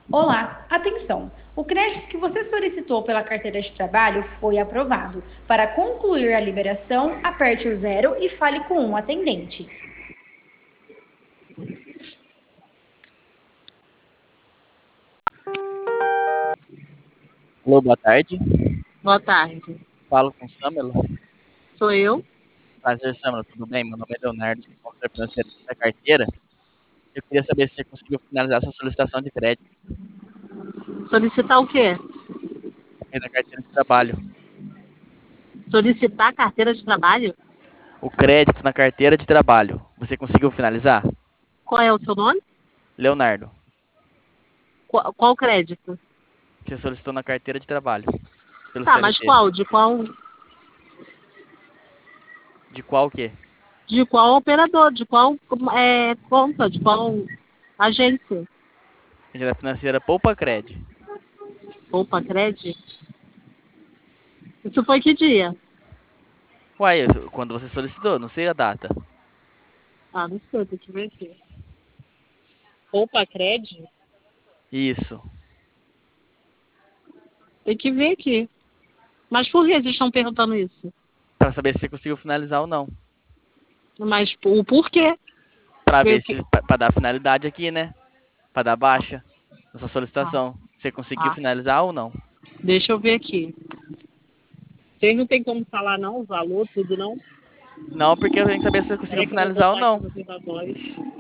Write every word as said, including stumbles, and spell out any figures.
Olá, atenção! O crédito que você solicitou pela carteira de trabalho foi aprovado. Para concluir a liberação, aperte o zero e fale com um atendente. Alô, boa tarde. Boa tarde. Falo com Samela. Sou eu. Prazer, Samela. Tudo bem? Meu nome é Leonardo, sou consultor financeiro da carteira. Eu queria saber se você conseguiu finalizar sua solicitação de crédito Solicitar o quê? aqui na carteira de trabalho. Solicitar carteira de trabalho? O crédito na carteira de trabalho. Você conseguiu finalizar? Qual é o seu nome? Leonardo, Qual, qual crédito? você solicitou na carteira de trabalho, pelo Tá, mas C L T. qual? De qual? De qual o quê? De qual operador? De qual é, conta? De qual agência? Agência financeira Poupa Cred. Opa, crédito? Isso foi que dia? Uai, eu- quando você solicitou, não sei a data. Ah, não sei, tem que ver aqui. Opa, crédito? Isso. Tem que ver aqui. Mas por que vocês estão perguntando isso? Para saber se você conseguiu finalizar ou não. Mas o porquê? Para ver Porque... se, para dar finalidade aqui, né? Para dar baixa na sua Ah, solicitação. Você conseguiu ah, finalizar ou não? deixa eu ver aqui. Vocês não tem como falar não, o valor, tudo não? Não, porque eu tenho que saber se você conseguiu Peraí que eu vou finalizar ou botar aqui não. no viva voz.